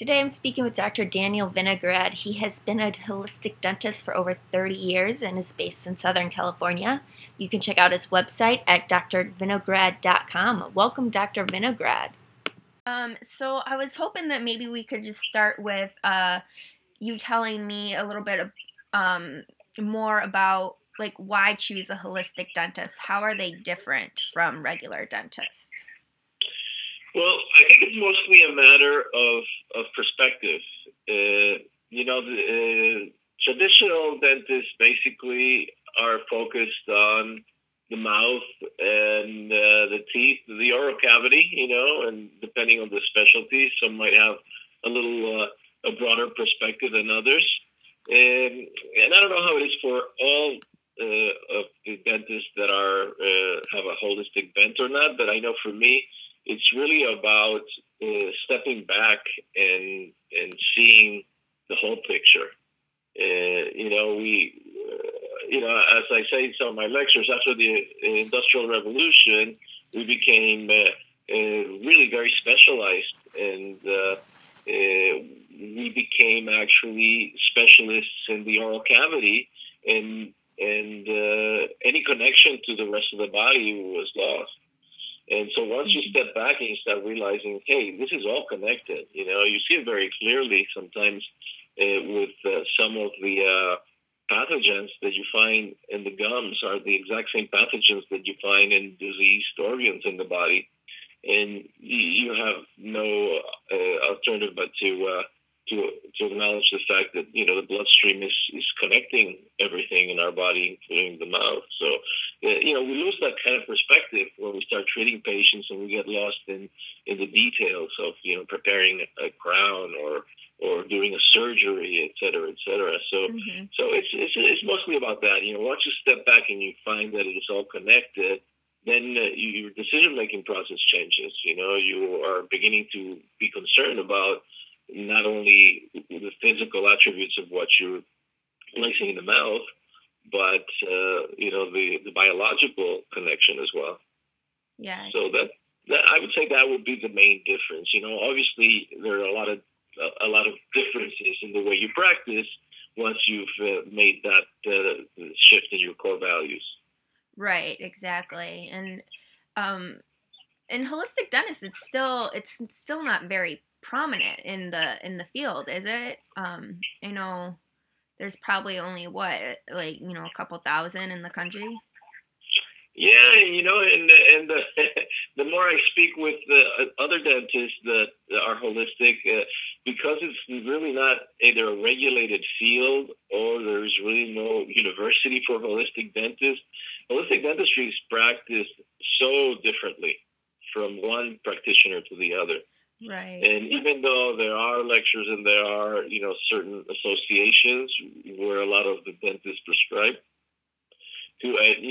Today I'm speaking with Dr. Daniel Vinograd. He has been a holistic dentist for over 30 years and is based in Southern California. You can check out his website at drvinograd.com. Welcome, Dr. Vinograd. So I was hoping that maybe we could just start with you telling me a little bit more about why choose a holistic dentist. How are they different from regular dentists? Well, I think it's mostly a matter of perspective. The traditional dentists basically are focused on the mouth and the teeth, the oral cavity, and depending on the specialty, some might have a little a broader perspective than others. And I don't know how it is for all of the dentists that are have a holistic bent or not, but I know for me, it's really about stepping back and seeing the whole picture. As I say in some of my lectures, after the Industrial Revolution, we became really very specialized, and we became actually specialists in the oral cavity, and any connection to the rest of the body was lost. And so once you step back and you start realizing, hey, this is all connected, you see it very clearly sometimes with some of the pathogens that you find in the gums are the exact same pathogens that you find in diseased organs in the body. And you have no alternative but to acknowledge the fact that, the bloodstream is connecting everything in our body, including the mouth. So, we lose that kind of perspective when we start treating patients and we get lost in the details of, preparing a crown or doing a surgery, et cetera, et cetera. So, so it's mostly about that. Once you step back and you find that it is all connected, then your decision-making process changes. You are beginning to be concerned about not only the physical attributes of what you're placing in the mouth, but the biological connection as well. Yeah. So that I would say that would be the main difference. Obviously there are a lot of differences in the way you practice once you've made that shift in your core values. Right. Exactly. And in holistic dentist, it's still not very prominent in the field, is it? I know there's probably only a couple thousand in the country. Yeah, and the more I speak with other dentists that are holistic, because it's really not either a regulated field or there's really no university for holistic dentists. Holistic dentistry is practiced so differently from one practitioner to the other. Right. And even though there are lectures and there are, certain associations where a lot of the dentists prescribe, to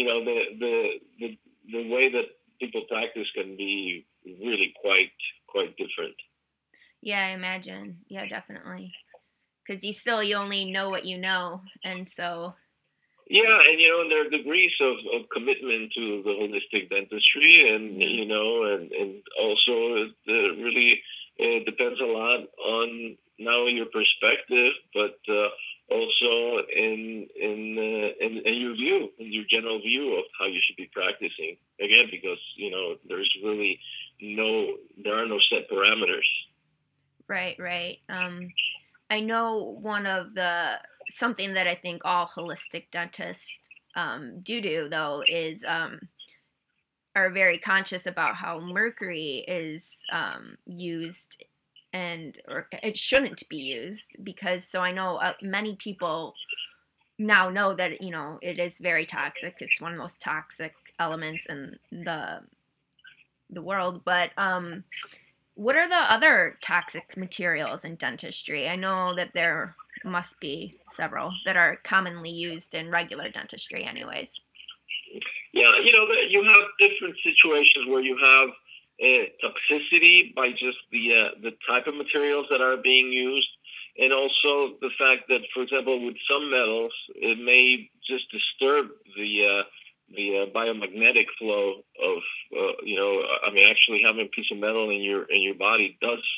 the way that people practice can be really quite different. Yeah, I imagine. Yeah, definitely. Because you only know what you know, and so. Yeah, and there are degrees of commitment to the holistic dentistry, and and also it really depends a lot on not only your perspective, but also in your view, in your general view of how you should be practicing. Again, because there's really there are no set parameters. Right. I know something that I think all holistic dentists do though is are very conscious about how mercury is used or it shouldn't be used, because so I know many people now know that it is very toxic. It's one of the most toxic elements in the world. But what are the other toxic materials in dentistry? I know that there must be several that are commonly used in regular dentistry anyways. Yeah, you have different situations where you have toxicity by just the type of materials that are being used, and also the fact that, for example, with some metals, it may just disturb the biomagnetic flow of actually having a piece of metal in your body does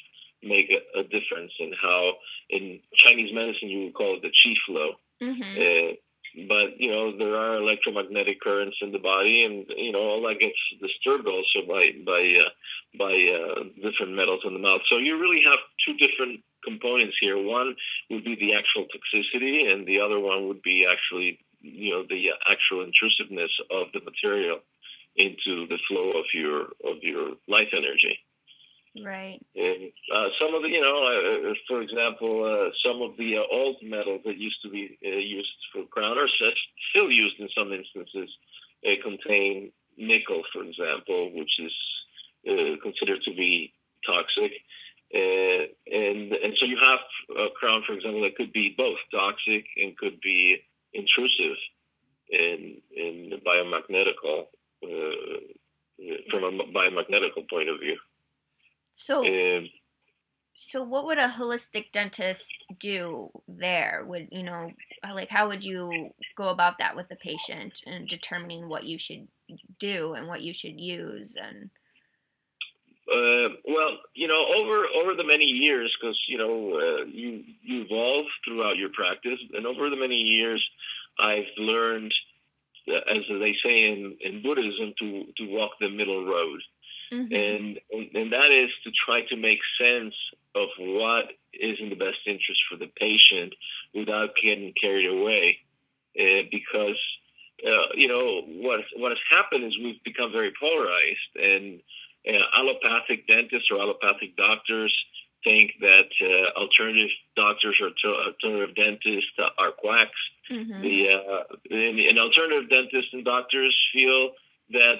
make a difference in how, in Chinese medicine, you would call it the qi flow. Mm-hmm. But there are electromagnetic currents in the body, and all that gets disturbed also by different metals in the mouth. So you really have two different components here. One would be the actual toxicity, and the other one would be actually the actual intrusiveness of the material into the flow of your life energy. Right. And some of the, for example, some of the old metals that used to be used for crown are still used in some instances. They contain nickel, for example, which is considered to be toxic. And so you have a crown, for example, that could be both toxic and could be intrusive in the biomagnetical, from a biomagnetical point of view. So what would a holistic dentist do there? How would you go about that with the patient and determining what you should do and what you should use? And well, over the many years, because you evolve throughout your practice, and over the many years, I've learned, as they say in Buddhism, to walk the middle road. Mm-hmm. And that is to try to make sense of what is in the best interest for the patient without getting carried away. Because what has happened is we've become very polarized, and allopathic dentists or allopathic doctors think that alternative doctors or alternative dentists are quacks. Mm-hmm. And alternative dentists and doctors feel that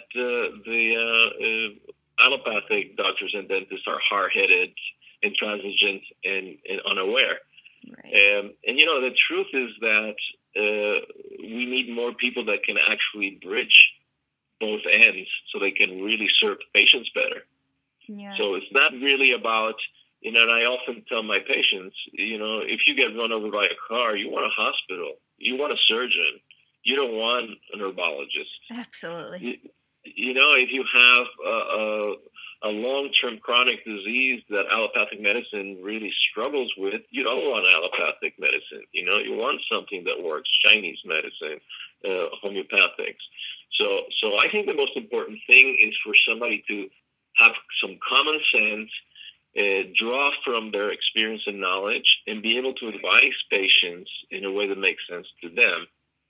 the allopathic doctors and dentists are hard-headed, intransigent, and unaware. Right. And the truth is that we need more people that can actually bridge both ends so they can really serve patients better. Yeah. So it's not really about, and I often tell my patients, if you get run over by a car, you want a hospital, you want a surgeon, you don't want a herbologist. Absolutely. If you have a long-term chronic disease that allopathic medicine really struggles with, you don't want allopathic medicine. You want something that works, Chinese medicine, homeopathics. So I think the most important thing is for somebody to have some common sense, draw from their experience and knowledge, and be able to advise patients in a way that makes sense to them.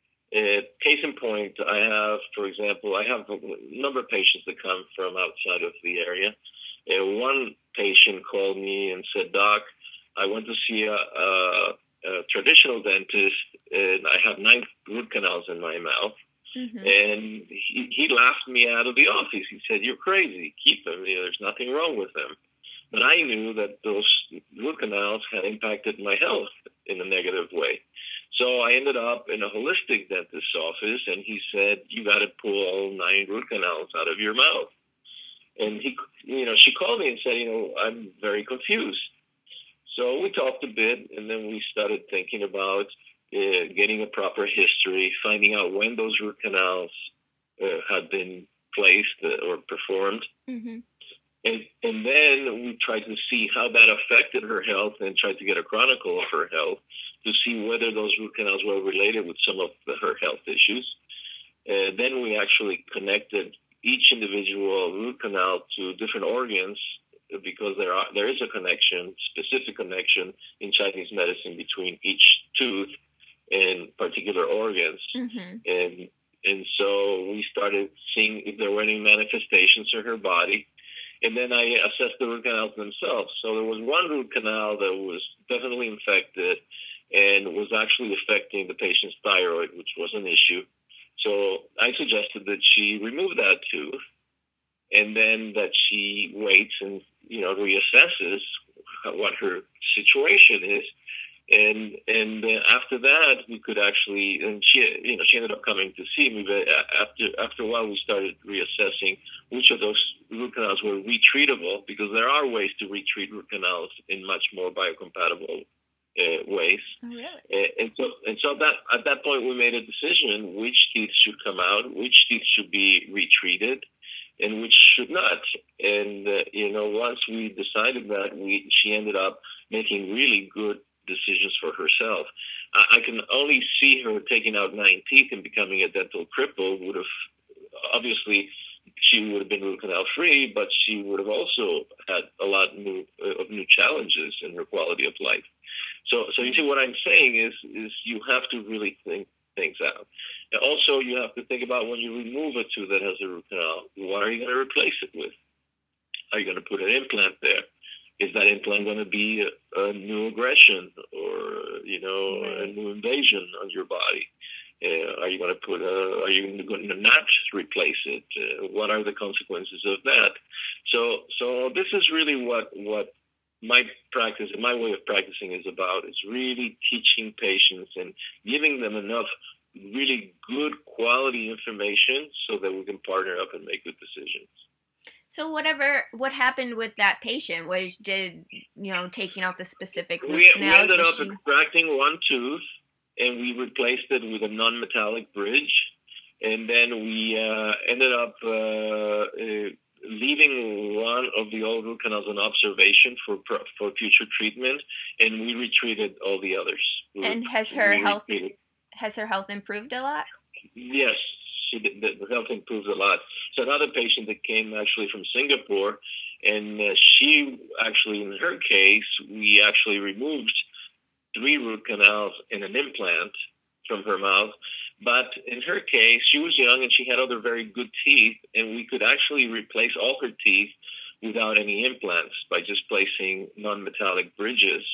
Case in point, I have a number of patients that come from outside of the area. One patient called me and said, "Doc, I went to see a traditional dentist, and I have 9 root canals in my mouth." Mm-hmm. And he laughed me out of the office. He said, "You're crazy. Keep them. There's nothing wrong with them." But I knew that those root canals had impacted my health in a negative way. So I ended up in a holistic dentist's office, and he said, "You got to pull all 9 root canals out of your mouth." And she called me and said, "I'm very confused." So we talked a bit, and then we started thinking about getting a proper history, finding out when those root canals had been placed or performed. Mm-hmm. And then we tried to see how that affected her health and tried to get a chronicle of her health to see whether those root canals were related with some of her health issues. Then we actually connected each individual root canal to different organs because there is a connection, specific connection in Chinese medicine between each tooth and particular organs. Mm-hmm. And so we started seeing if there were any manifestations in her body. And then I assessed the root canals themselves. So there was one root canal that was definitely infected and was actually affecting the patient's thyroid, which was an issue. So I suggested that she remove that tooth and then that she waits and, reassesses what her situation is. And after that, we could actually, and she ended up coming to see me, but after a while, we started reassessing which of those root canals were retreatable, because there are ways to retreat root canals in much more biocompatible ways. Oh, really? And so at that point, we made a decision which teeth should come out, which teeth should be retreated, and which should not. And once we decided that, she ended up making really good decisions for herself. I can only see her taking out 9 teeth and becoming a dental cripple would have obviously she would have been root canal free, but she would have also had a lot of new challenges in her quality of life. So you see, what I'm saying is you have to really think things out. And also, you have to think about when you remove a tooth that has a root canal, what are you going to replace it with? Are you going to put an implant there? Is that implant going to be a new aggression or a new invasion on your body? Are you going to are you going to not replace it? What are the consequences of that? So this is really what my practice and my way of practicing is about. Is really teaching patients and giving them enough really good quality information so that we can partner up and make good decisions. So what happened with that patient was taking out the specific root we canals? ended up extracting one tooth, and we replaced it with a non-metallic bridge, and then we ended up leaving one of the old root canals in observation for future treatment, and we retreated all the others. And has her health improved a lot? Yes, the health improved a lot. So another patient that came actually from Singapore, and she actually, in her case, we actually removed 3 root canals and an implant from her mouth. But in her case, she was young and she had other very good teeth, and we could actually replace all her teeth without any implants by just placing non-metallic bridges.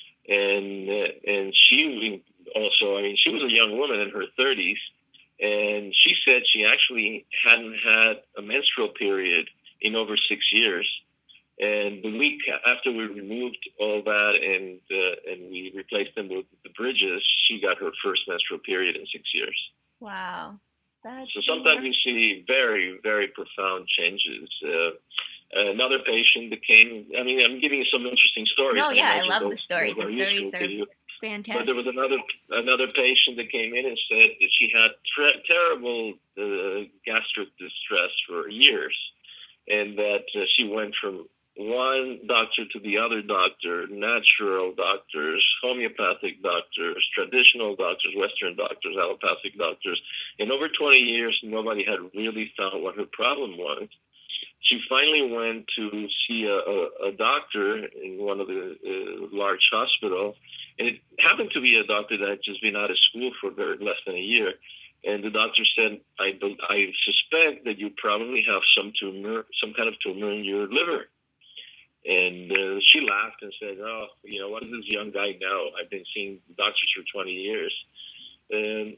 And she also, she was a young woman in her 30s, and she said she actually hadn't had a menstrual period in over 6 years. And the week after we removed all that and we replaced them with the bridges, she got her first menstrual period in 6 years. Wow. So sometimes you see very, very profound changes. Another patient that came, I'm giving you some interesting stories. No, yeah, I love the stories. The stories are fantastic. But there was another patient that came in and said that she had terrible gastric distress for years, and that she went from one doctor to the other doctor, natural doctors, homeopathic doctors, traditional doctors, Western doctors, allopathic doctors. In over 20 years, nobody had really found what her problem was. She finally went to see a doctor in one of the large hospitals, and it happened to be a doctor that had just been out of school for less than a year. And the doctor said, I suspect that you probably have some kind of tumor in your liver. And she laughed and said, what does this young guy know? I've been seeing doctors for 20 years. And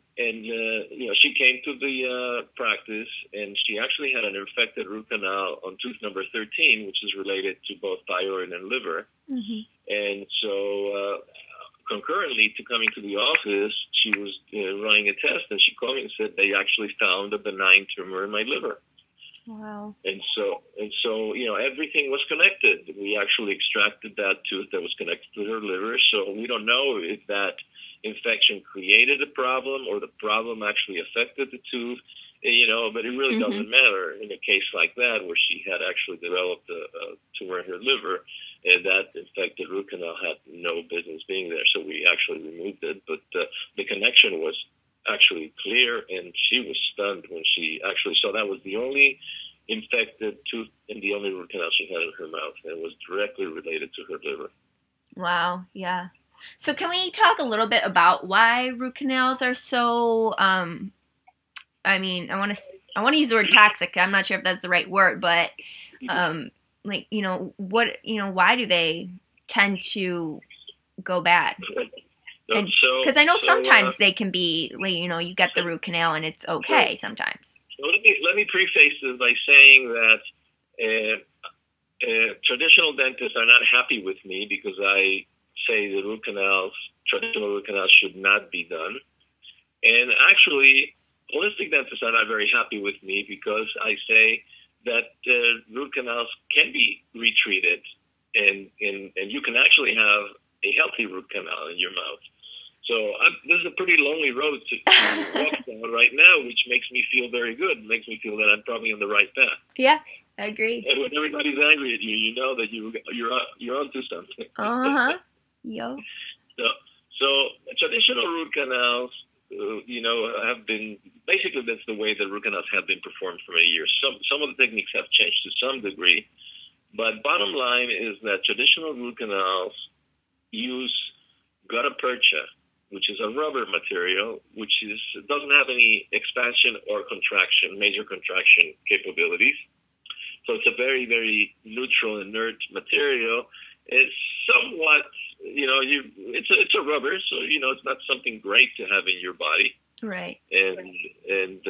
she came to the practice, and she actually had an infected root canal on tooth number 13, which is related to both thyroid and liver. Mm-hmm. And so concurrently to coming to the office, she was running a test, and she called me and said they actually found a benign tumor in my liver. Wow. And so, everything was connected. We actually extracted that tooth that was connected to her liver. So we don't know if that infection created a problem or the problem actually affected the tooth, but it really doesn't matter in a case like that where she had actually developed a tumor in her liver, and that infected root canal had no business being there. So we actually removed it, but the connection was actually clear, and she was stunned when she actually saw that was the only infected tooth and the only root canal she had in her mouth, and it was directly related to her liver. Wow, yeah. So can we talk a little bit about why root canals are so, I want to use the word toxic. I'm not sure if that's the right word, but why do they tend to go bad? Because I know sometimes they can be, you get the root canal and it's okay sometimes. So let me preface this by saying that traditional dentists are not happy with me because I say the traditional root canals should not be done. And actually, holistic dentists are not very happy with me because I say that root canals can be retreated, and you can actually have a healthy root canal in your mouth. So this is a pretty lonely road to walk down right now, which makes me feel very good. It makes me feel that I'm probably on the right path. Yeah, agreed. And when everybody's angry at you, you know that you're onto something. Yo. So traditional root canals, have been basically that's the way that root canals have been performed for many years. Some of the techniques have changed to some degree, but bottom line is that traditional root canals use gutta percha, which is a rubber material, which doesn't have any expansion or major contraction capabilities. So it's a very, very neutral, inert material. It's somewhat, it's a rubber, so it's not something great to have in your body. Right. And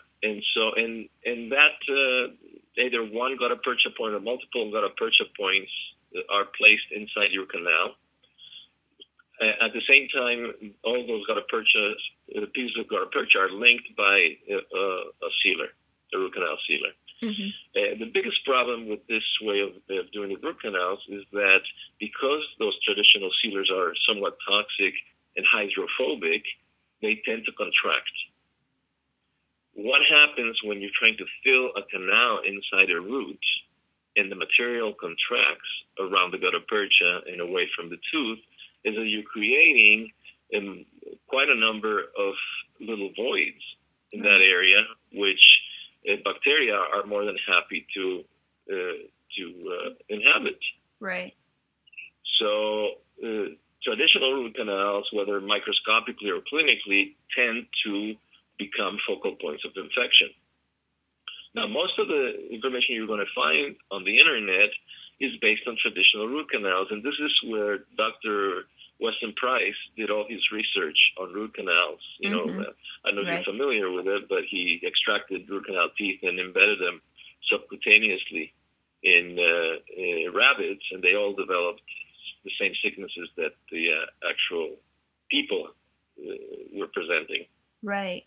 that either one gutta percha point or multiple gutta percha points are placed inside your canal. At the same time, all those gutta perchas, the pieces of gutta percha, are linked by a sealer, a root canal sealer. Mm-hmm. The biggest problem with this way of doing the root canals is that because those traditional sealers are somewhat toxic and hydrophobic, they tend to contract. What happens when you're trying to fill a canal inside a root and the material contracts around the gutta percha and away from the tooth is that you're creating quite a number of little voids in that area, which bacteria are more than happy to inhabit. Right. So traditional root canals, whether microscopically or clinically, tend to become focal points of infection. Now, most of the information you're going to find on the internet is based on traditional root canals, and this is where Dr. Weston Price did all his research on root canals. I don't know if you're familiar with it, but he extracted root canal teeth and embedded them subcutaneously in rabbits, and they all developed the same sicknesses that the actual people were presenting. Right.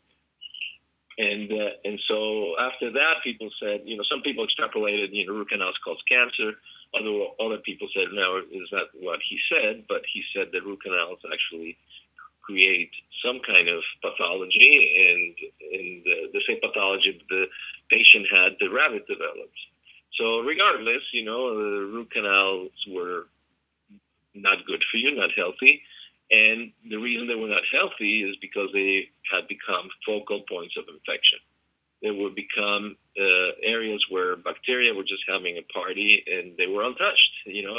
And so after that, people said, some people extrapolated, root canals cause cancer. Other people said, no, is that what he said? But he said that root canals actually create some kind of pathology, and the same pathology the patient had, the rabbit developed. So regardless, the root canals were not good for you, not healthy. And the reason they were not healthy is because they had become focal points of infection. They would become areas where bacteria were just having a party and they were untouched.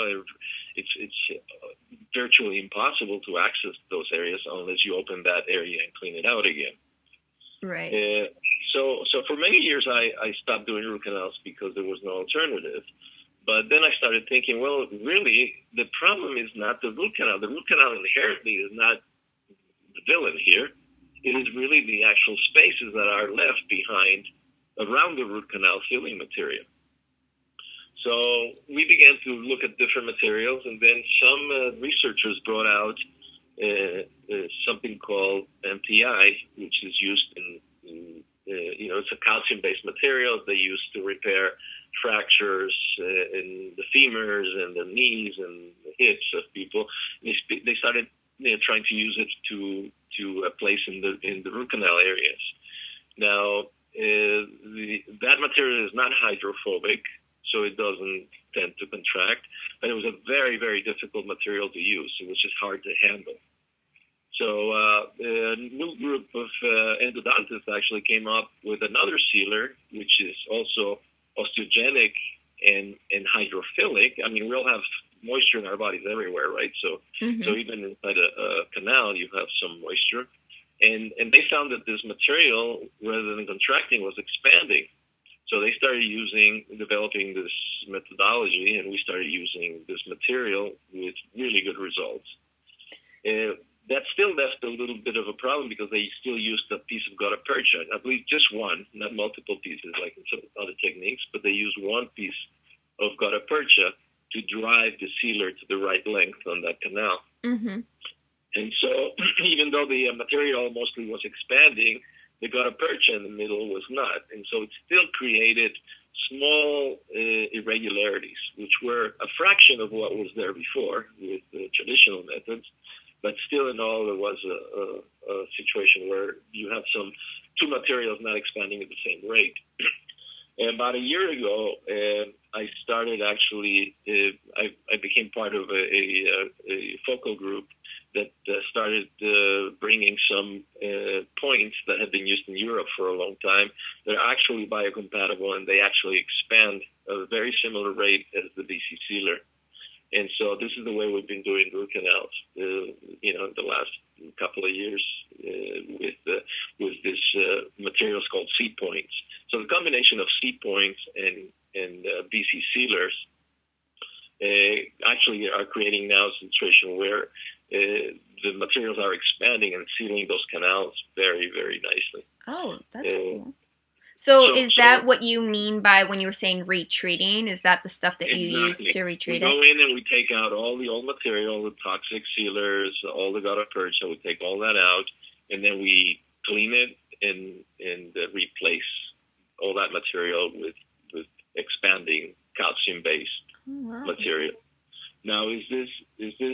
It's virtually impossible to access those areas unless you open that area and clean it out again. Right. So for many years I stopped doing root canals because there was no alternative. But then I started thinking, well, really, the problem is not the root canal. The root canal inherently is not the villain here. It is really the actual spaces that are left behind around the root canal filling material. So we began to look at different materials, and then some researchers brought out something called MTI, which is used in it's a calcium-based material they use to repair fractures in the femurs and the knees and the hips of people. They started trying to use it to place in the root canal areas. Now, that material is not hydrophobic, so it doesn't tend to contract, but it was a very, very difficult material to use. It was just hard to handle. So a new group of endodontists actually came up with another sealer, which is also osteogenic and hydrophilic. I mean, we all have moisture in our bodies everywhere, right? So so even inside a canal, you have some moisture. And they found that this material, rather than contracting, was expanding. So they started developing this methodology, and we started using this material with really good results. That still left a little bit of a problem because they still used a piece of gutta percha. I believe just one, not multiple pieces like in some other techniques, but they used one piece of gutta percha to drive the sealer to the right length on that canal. Mm-hmm. And so even though the material mostly was expanding, the gutta percha in the middle was not. And so it still created small irregularities, which were a fraction of what was there before with the traditional methods. but still in all, there was a situation where you have two materials not expanding at the same rate. And about a year ago, I started actually, I became part of a focal group that started bringing some points that had been used in Europe for a long time. They're actually biocompatible, and they actually expand at a very similar rate as the BC Sealer. And so this is the way we've been doing root canals, the last couple of years with this materials called C points. So the combination of C points and BC Sealers actually are creating now a situation where the materials are expanding and sealing those canals very, very nicely. Oh, that's cool. So is that what you mean by when you were saying retreating? Is that the stuff that you use to retreat it? We go in and we take out all the old material, the toxic sealers, all the gutta percha, so we take all that out, and then we clean it and replace all that material with expanding calcium-based material. Now, is this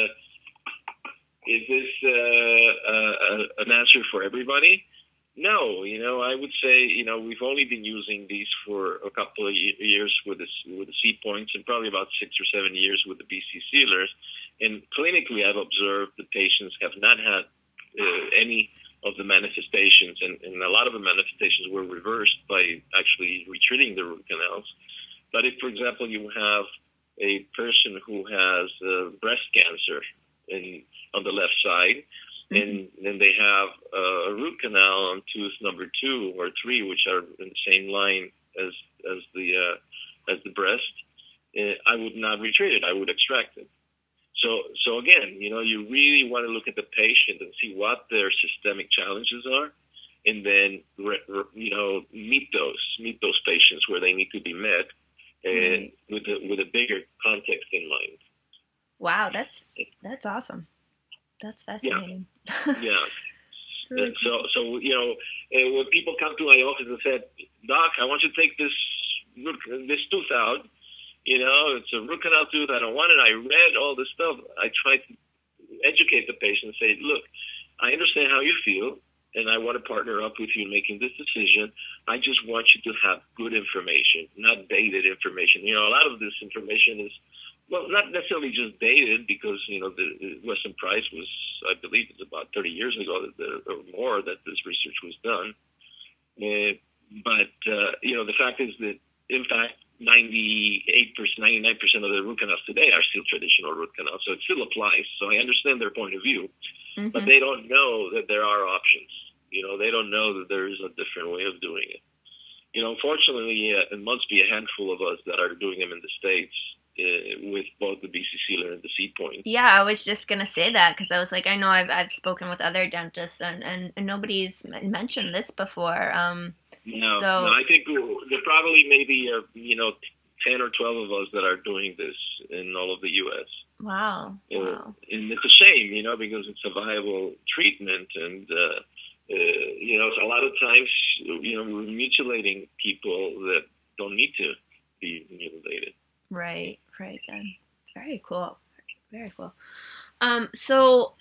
an answer for everybody? No, I would say, we've only been using these for a couple of years with the C points, and probably about 6 or 7 years with the BC Sealers. And clinically, I've observed the patients have not had any of the manifestations, and a lot of the manifestations were reversed by actually retreating the root canals. But if, for example, you have a person who has breast cancer on the left side, and then they have a root canal on tooth number 2 or 3, which are in the same line as the breast, I would not retreat it. I would extract it. So again, you really want to look at the patient and see what their systemic challenges are, and then meet those patients where they need to be met, and with a bigger context in mind. Wow, that's awesome. That's fascinating. Yeah. Really cool. So when people come to my office and said, "Doc, I want you to take this tooth out. It's a root canal tooth. I don't want it." I read all this stuff. I try to educate the patient and say, "Look, I understand how you feel, and I want to partner up with you in making this decision. I just want you to have good information, not dated information. A lot of this information is, well, not necessarily just dated, because, the Weston Price was, I believe it's about 30 years ago or more that this research was done. But the fact is that, in fact, 98%, 99% of the root canals today are still traditional root canals, so it still applies. So I understand their point of view, but they don't know that there are options. They don't know that there is a different way of doing it. Unfortunately, it must be a handful of us that are doing them in the States, with both the BC Sealer and the C point. Yeah, I was just gonna say that, because I was like, I know I've spoken with other dentists, and nobody's mentioned this before. No, I think there probably maybe 10 or 12 of us that are doing this in all of the U.S. Wow. And it's a shame, because it's a viable treatment, and a lot of times, we're mutilating people that don't need to be mutilated. Right. Then. Very cool. Very cool. So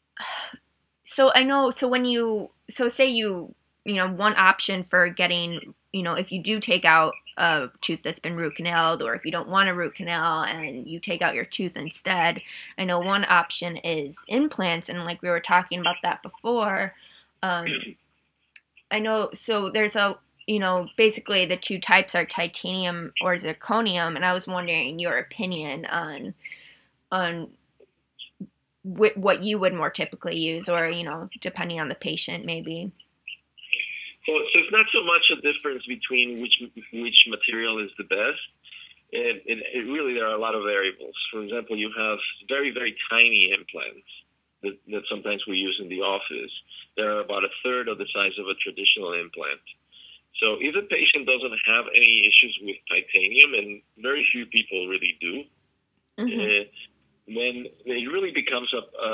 I know. So when say one option for getting, if you do take out a tooth that's been root canaled, or if you don't want a root canal and you take out your tooth instead, I know one option is implants, and like we were talking about that before. I know. So there's basically the two types are titanium or zirconium, and I was wondering your opinion on what you would more typically use, or depending on the patient, maybe. So it's not so much a difference between which material is the best. It really, there are a lot of variables. For example, you have very, very tiny implants that sometimes we use in the office. They're about a third of the size of a traditional implant. So if a patient doesn't have any issues with titanium, and very few people really do, then it really becomes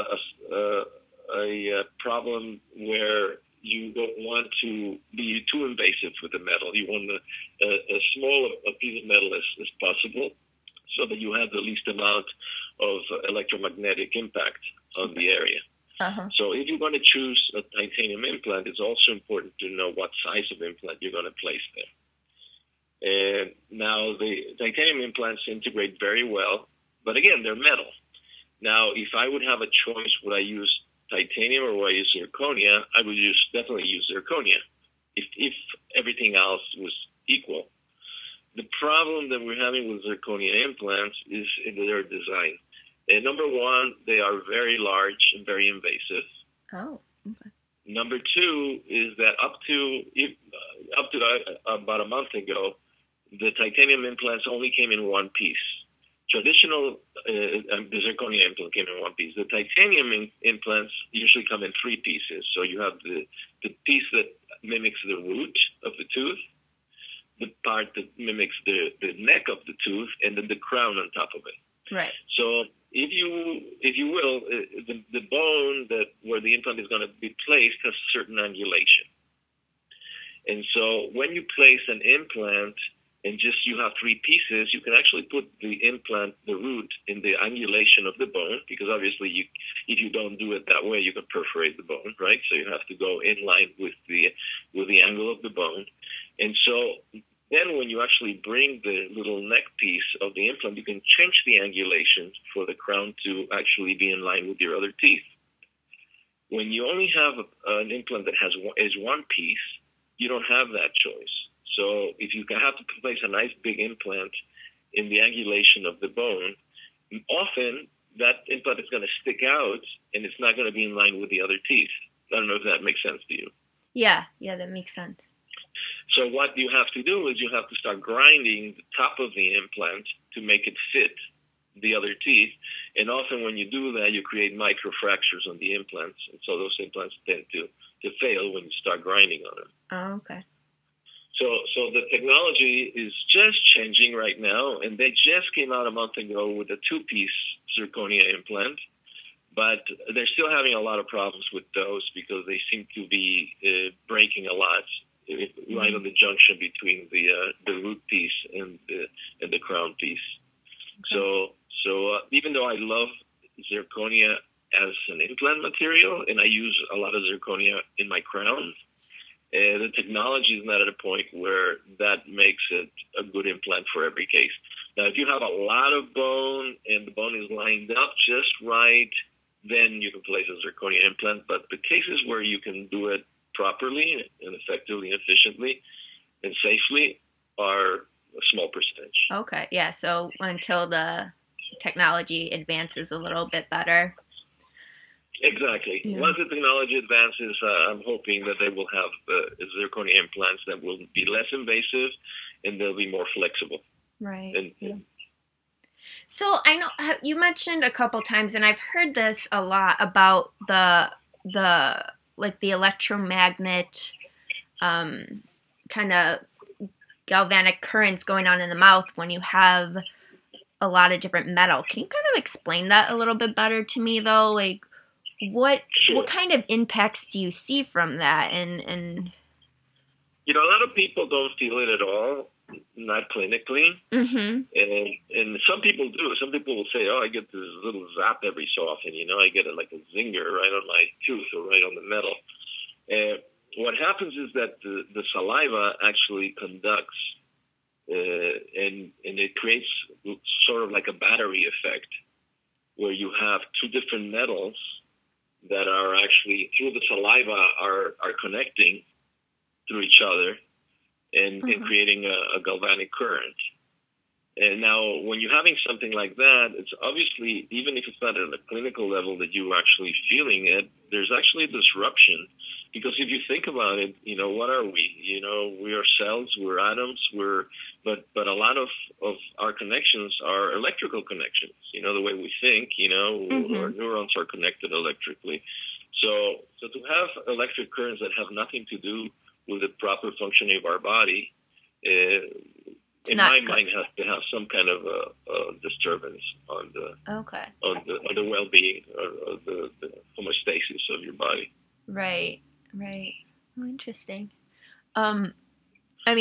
a problem where you don't want to be too invasive with the metal. You want a small piece of metal as possible, so that you have the least amount of electromagnetic impact on the area. Uh-huh. So if you're going to choose a titanium implant, it's also important to know what size of implant you're going to place there. And now the titanium implants integrate very well, but again, they're metal. Now, if I would have a choice, would I use titanium or would I use zirconia? I would definitely use zirconia if everything else was equal. The problem that we're having with zirconia implants is in their design. And number one, they are very large and very invasive. Oh, okay. Number two is that up to about a month ago, the titanium implants only came in one piece. Traditional, the zirconia implant came in one piece. The titanium implants usually come in three pieces. So you have the piece that mimics the root of the tooth, the part that mimics the neck of the tooth, and then the crown on top of it. Right. So if you will, the bone where the implant is going to be placed has a certain angulation. And so when you place an implant and just you have three pieces, you can actually put the implant, the root, in the angulation of the bone, because obviously if you don't do it that way, you can perforate the bone, right? So you have to go in line with the angle of the bone. And so then when you actually bring the little neck piece of the implant, you can change the angulation for the crown to actually be in line with your other teeth. When you only have an implant that is one piece, you don't have that choice. So if you have to place a nice big implant in the angulation of the bone, often that implant is going to stick out and it's not going to be in line with the other teeth. I don't know if that makes sense to you. Yeah, that makes sense. So what you have to do is you have to start grinding the top of the implant to make it fit the other teeth. And often when you do that, you create microfractures on the implants. And so those implants tend to fail when you start grinding on them. Oh, okay. So the technology is just changing right now, and they just came out a month ago with a two-piece zirconia implant, but they're still having a lot of problems with those because they seem to be breaking a lot right on the junction between the root piece and the crown piece. Okay. So even though I love zirconia as an implant material, and I use a lot of zirconia in my crown, the technology is not at a point where that makes it a good implant for every case. Now, if you have a lot of bone and the bone is lined up just right, then you can place a zirconia implant. But the cases where you can do it properly and effectively and efficiently and safely are a small percentage. Okay, yeah, so until the technology advances a little bit better. Exactly. Yeah. Once the technology advances, I'm hoping that they will have zirconia implants that will be less invasive and they'll be more flexible. Right. So I know you mentioned a couple times, and I've heard this a lot about the electromagnet kind of galvanic currents going on in the mouth when you have a lot of different metal. Can you kind of explain that a little bit better to me, though? Like, what kind of impacts do you see from that? And a lot of people don't feel it at all, not clinically. Mm-hmm. And some people do. Some people will say, "Oh, I get this little zap every so often. I get it like a zinger right on my tooth or right on the metal." And what happens is that the saliva actually conducts, and it creates sort of like a battery effect, where you have two different metals that are actually through the saliva are connecting through each other and creating a galvanic current. And now when you're having something like that, it's obviously, even if it's not at a clinical level that you're actually feeling it, there's actually a disruption. Because if you think about it, what are we? We are cells, we're atoms, but a lot of our connections are electrical connections. The way we think, our neurons are connected electrically. So to have electric currents that have nothing to do with the proper functioning of our body, in my mind, has to have some kind of a disturbance on the well-being or the homeostasis of your body. Right. Oh, interesting. Most of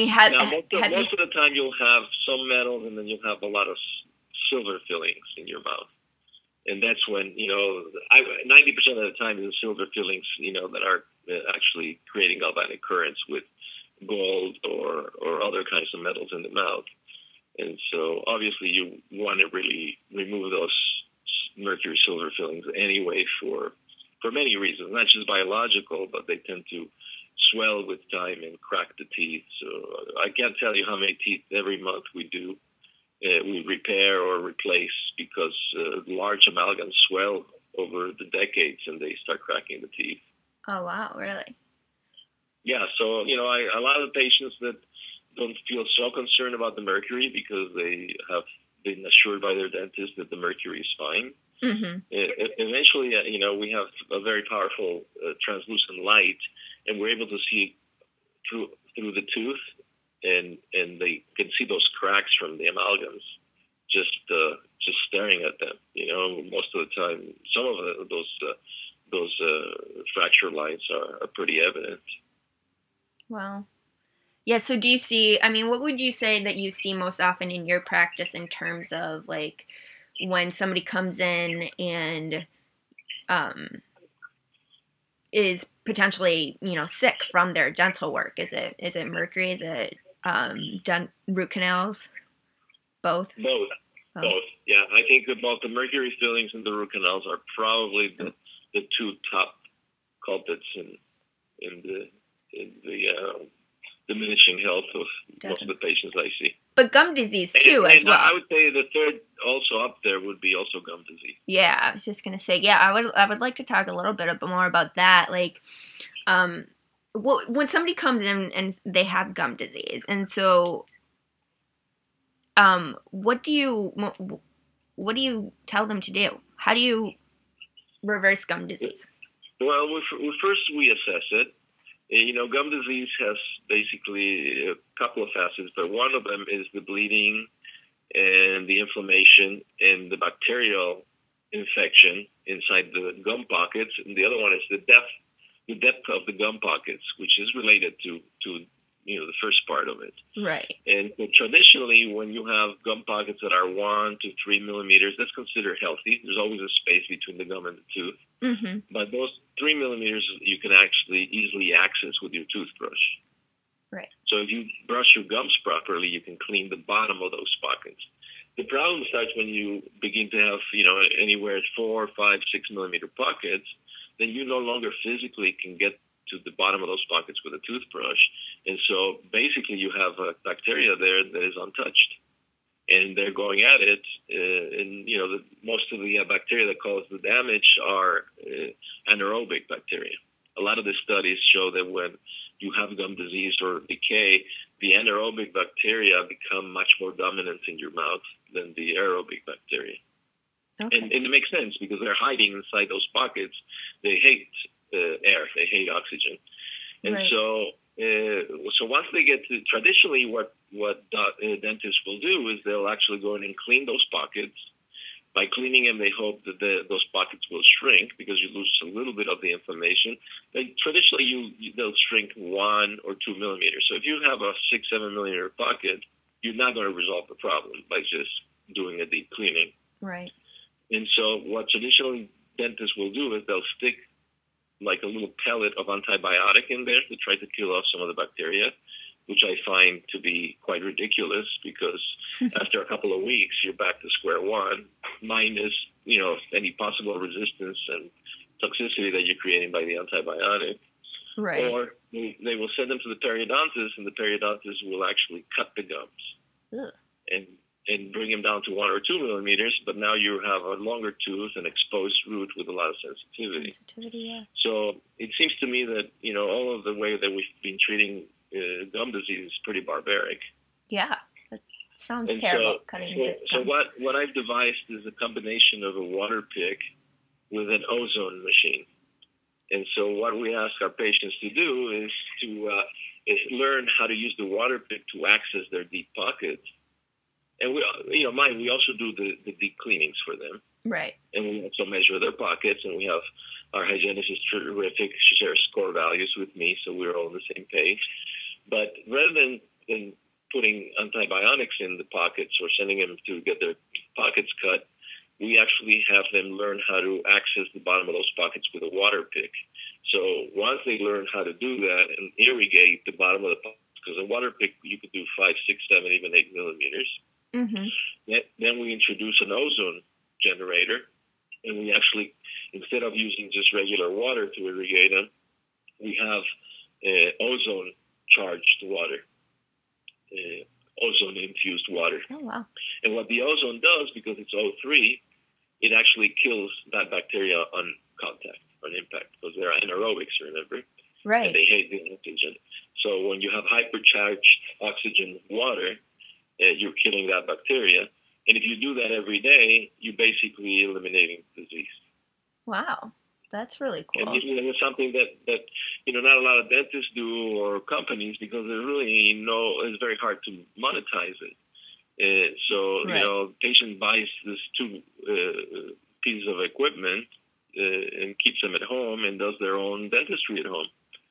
the time you'll have some metals, and then you'll have a lot of silver fillings in your mouth. And that's when 90% of the time the silver fillings that are actually creating galvanic currents with gold or other kinds of metals in the mouth. And so obviously you want to really remove those mercury silver fillings anyway for many reasons, not just biological, but they tend to swell with time and crack the teeth. So I can't tell you how many teeth every month we do. We repair or replace because large amalgams swell over the decades and they start cracking the teeth. Oh, wow, really? Yeah, so, a lot of patients that don't feel so concerned about the mercury because they have been assured by their dentist that the mercury is fine. Mm-hmm. Eventually, we have a very powerful translucent light, and we're able to see through the tooth, and they can see those cracks from the amalgams just staring at them. Most of the time, some of those fracture lines are pretty evident. Wow. Yeah, so do you see, what would you say that you see most often in your practice in terms of, like, when somebody comes in and is potentially, sick from their dental work? Is it mercury? Is it root canals? Both? Both. Yeah, I think that both the mercury fillings and the root canals are probably the two top culprits in the diminishing health of most of the patients I see. But gum disease too, as well. I would say the third also up there would be also gum disease. Yeah, I was just gonna say. Yeah, I would like to talk a little bit more about that. Like, when somebody comes in and they have gum disease, and so, what do you tell them to do? How do you reverse gum disease? Well, first we assess it. Gum disease has basically a couple of facets, but one of them is the bleeding and the inflammation and the bacterial infection inside the gum pockets, and the other one is the depth of the gum pockets, which is related to the first part of it. Right. And traditionally, when you have gum pockets that are 1 to 3 millimeters, that's considered healthy. There's always a space between the gum and the tooth. Mm-hmm. But those 3 millimeters you can actually easily access with your toothbrush. Right. So if you brush your gums properly, you can clean the bottom of those pockets. The problem starts when you begin to have, anywhere 4, 5, 6 millimeter pockets. Then you no longer physically can get to the bottom of those pockets with a toothbrush. And so basically you have a bacteria there that is untouched. And they're going at it, and most of the bacteria that cause the damage are anaerobic bacteria. A lot of the studies show that when you have gum disease or decay, the anaerobic bacteria become much more dominant in your mouth than the aerobic bacteria. Okay. And it makes sense because they're hiding inside those pockets. They hate air, they hate oxygen, and right. So once they get to, traditionally what dentists will do is they'll actually go in and clean those pockets. By cleaning them, they hope that those pockets will shrink because you lose a little bit of the inflammation. But traditionally, they'll shrink 1 or 2 millimeters. So if you have a 6-7 millimeter pocket, you're not going to resolve the problem by just doing a deep cleaning. Right. And so what traditionally dentists will do is they'll stick like a little pellet of antibiotic in there to try to kill off some of the bacteria, which I find to be quite ridiculous because after a couple of weeks, you're back to square one, minus, any possible resistance and toxicity that you're creating by the antibiotic. Right. Or they will send them to the periodontist, and the periodontist will actually cut the gums and bring them down to 1 or 2 millimeters, but now you have a longer tooth and exposed root with a lot of sensitivity. Yeah. So it seems to me that, all of the way that we've been treating gum disease is pretty barbaric. Yeah, that sounds terrible. So what I've devised is a combination of a water pick with an ozone machine. And so what we ask our patients to do is to learn how to use the water pick to access their deep pockets. And we also do the deep cleanings for them. Right. And we also measure their pockets, and we have our hygienist is terrific. She shares core values with me, so we're all on the same page. But rather than putting antibiotics in the pockets or sending them to get their pockets cut, we actually have them learn how to access the bottom of those pockets with a water pick. So once they learn how to do that and irrigate the bottom of the pockets, because a water pick you could do 5, 6, 7, even 8 millimeters. Mm-hmm. Then we introduce an ozone generator, and we actually, instead of using just regular water to irrigate them, we have ozone charged water, ozone infused water. Oh, wow. And what the ozone does, because it's O3, it actually kills that bacteria on contact, on impact, because they're anaerobics, remember? Right. And they hate the oxygen. So when you have hypercharged oxygen water, you're killing that bacteria. And if you do that every day, you're basically eliminating disease. Wow. That's really cool. And it's something that not a lot of dentists do or companies, because it's very hard to monetize it. So right. Patient buys this 2 pieces of equipment and keeps them at home and does their own dentistry at home.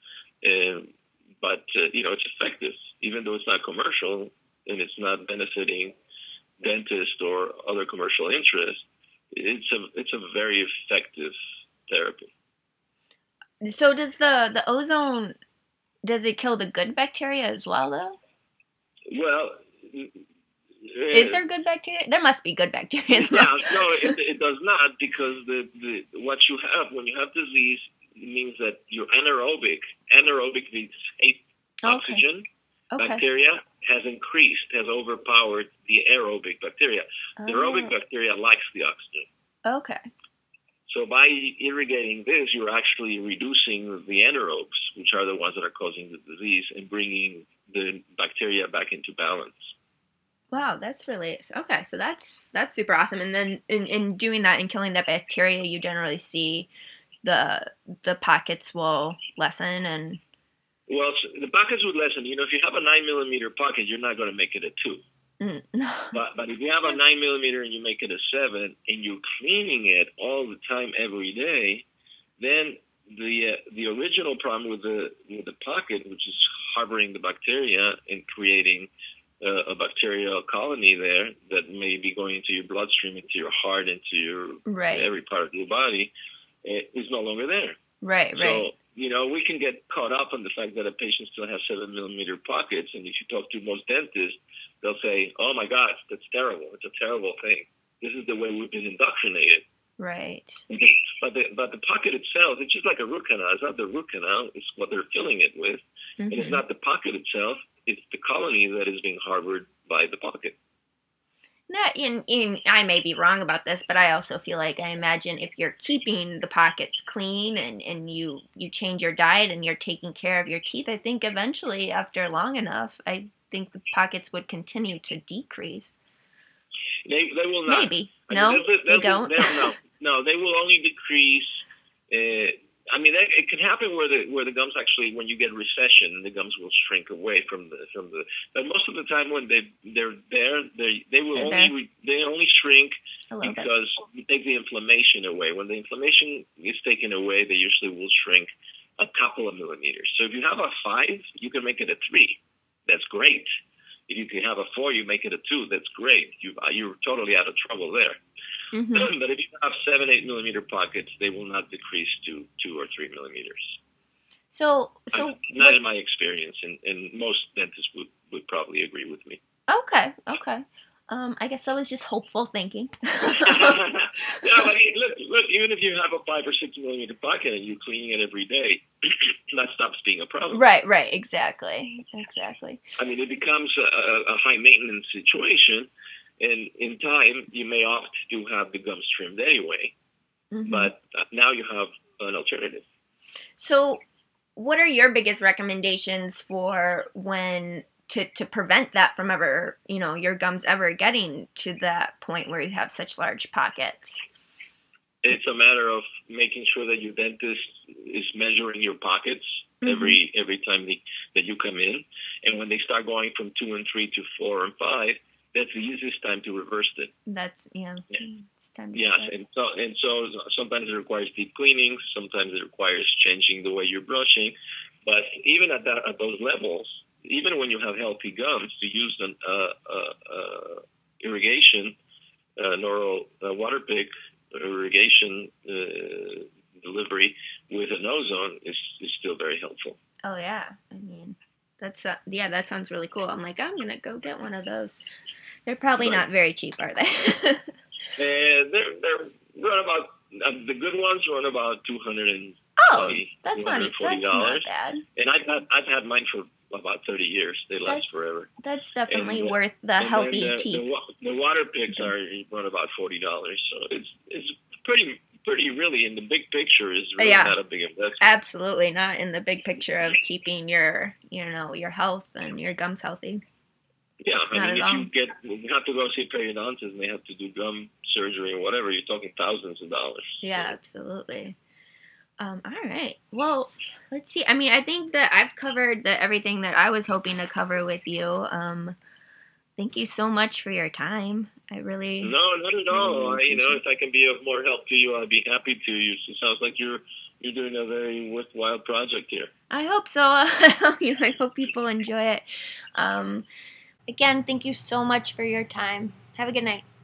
But it's effective, even though it's not commercial and it's not benefiting dentists or other commercial interests. It's a very effective therapy. So does the ozone, does it kill the good bacteria as well, though? Well, is there good bacteria? There must be good bacteria. No, it does not, because what you have when you have disease means that your anaerobic means hate oxygen, bacteria has increased, has overpowered the aerobic bacteria. The aerobic bacteria likes the oxygen. Okay. So by irrigating this, you're actually reducing the anaerobes, which are the ones that are causing the disease, and bringing the bacteria back into balance. Wow, that's really okay. So that's super awesome. And then in doing that and killing that bacteria, you generally see the pockets will lessen and. Well, the pockets would lessen. If you have a 9 millimeter pocket, you're not going to make it a 2. But if you have a 9 millimeter and you make it a 7, and you're cleaning it all the time, every day, then the original problem with the pocket, which is harboring the bacteria and creating a bacterial colony there that may be going into your bloodstream, into your heart, into your every part of your body, is no longer there. Right. So, we can get caught up on the fact that a patient still has 7 millimeter pockets, and if you talk to most dentists, they'll say, "Oh my gosh, that's terrible. It's a terrible thing. This is the way we've been indoctrinated." Right. But the pocket itself, it's just like a root canal. It's not the root canal. It's what they're filling it with. Mm-hmm. And it's not the pocket itself. It's the colony that is being harbored by the pocket. I may be wrong about this, but I also feel like, I imagine if you're keeping the pockets clean and you change your diet and you're taking care of your teeth, I think eventually, after long enough, I think the pockets would continue to decrease. They will not. Maybe. They don't. No, they will only decrease. It can happen where the gums actually, when you get recession, the gums will shrink away from the. But most of the time, when they're there, they only shrink because you take the inflammation away. When the inflammation is taken away, they usually will shrink a couple of millimeters. So if you have a 5, you can make it a 3. That's great. If you can have a 4, you make it a 2. That's great. You're totally out of trouble there. Mm-hmm. But if you have 7, 8 millimeter pockets, they will not decrease to 2 or 3 millimeters. So not in my experience, and most dentists would probably agree with me. Okay. I guess I was just hopeful thinking. Yeah, but look, even if you have a 5 or 6 millimeter pocket and you're cleaning it every day, that stops being a problem. Right, exactly. It becomes a high maintenance situation, and in time you may opt to have the gums trimmed anyway. Mm-hmm. But now you have an alternative. So, what are your biggest recommendations for when to prevent that from ever, your gums ever getting to that point where you have such large pockets? It's a matter of making sure that your dentist is measuring your pockets every time that you come in. And when they start going from 2 and 3 to 4 and 5, that's the easiest time to reverse it. It's time to start. And so sometimes it requires deep cleaning. Sometimes it requires changing the way you're brushing. But even at those levels, even when you have healthy gums, to use an irrigation neural water pig irrigation delivery with an ozone is still very helpful. Oh yeah, I mean, that's that sounds really cool. I'm like, I'm gonna go get one of those. They're probably not very cheap, are they? They're run about the good ones run about $240. That's not bad. And I've had mine for about 30 years. They last forever. That's definitely worth the healthy teeth. The water pigs run about $40, so it's pretty really in the big picture is really not a big investment. Absolutely not in the big picture of keeping your your health and your gums healthy. Yeah, I mean, if you have to go see a periodontist and they have to do gum surgery or whatever, you're talking thousands of dollars. Yeah, so. Absolutely. All right. Well, let's see. I mean, I think that I've covered everything that I was hoping to cover with you. Thank you so much for your time. I really... No, not at all. If I can be of more help to you, I'd be happy to. It sounds like you're doing a very worthwhile project here. I hope so. I hope people enjoy it. Again, thank you so much for your time. Have a good night.